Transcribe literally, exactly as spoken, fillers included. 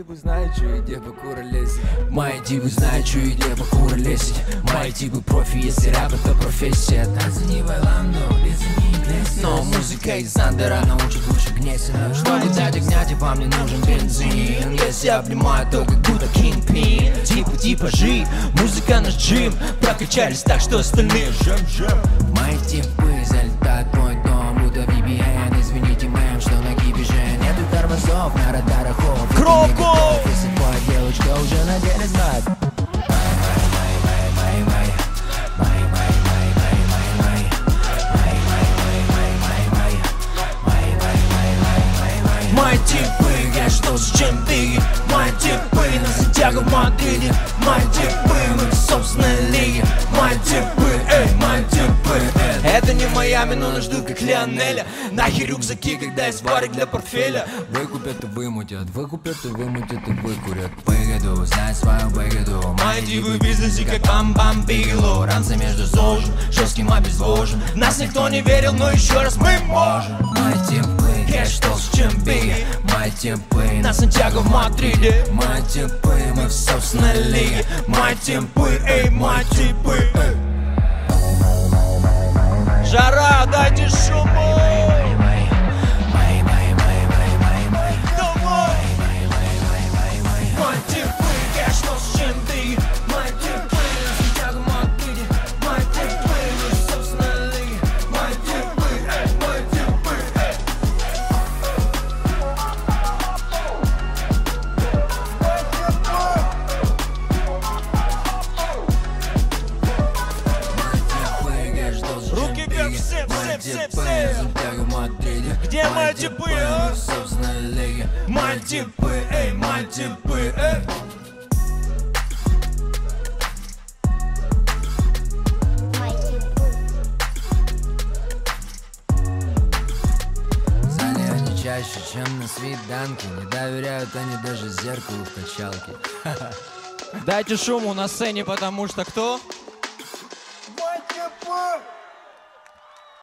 типы знают, что и где по кура лезет. Мои типы знают, что и где по кура лезет. Мои типы профи, если рэп это профессия. Танцы не Вайландо, лезы не Иглесиас. Но музыка из Андера научит лучше Гнесина. Чтобы дать огня, типа мне нужен бензин. Если я обнимаю, то как будто кингпин. Типа, типа жить, музыка наш джим. Прокачались так, что остальные жем-жем. Мои типы залетают в мой дом, будто ви пи эн. Извините, мэм, что на гибеже нету тормозов на радарах. Кропков! Если твоя девочка уже на деле знает. Мои типы, я что с чем ты? Мои типы на Сантьяго в Мадриде. Мои типы, мы в собственной лиге. Мои типы, эй, мои типы, эй. Это не Майами, но нас ждут как Лионеля. Нахер рюкзаки, когда есть варик для портфеля. Выкупят и вымутят, выкупят и вымутят и выкурят. Выгоду, знай свою выгоду. Мои типы в бизнесе как бам-бам бигело. Ранцы между зожем, жестким обезвожен. Нас никто не верил, но еще раз мы можем. Мои типы, я что с чем бей? Мои типы на Сантьяго в Мадриде. Мои типы, мы в собственной лиге. Мои типы, эй, мои типы, эй. Жара, дайте шуму! Руки вверх, все, все, все, все! Где мои типы, а? Мои типы, эй, мои типы, эй! В зале они чаще, чем на свиданке. Не доверяют они даже зеркалу в качалке. Дайте шуму на сцене, потому что кто?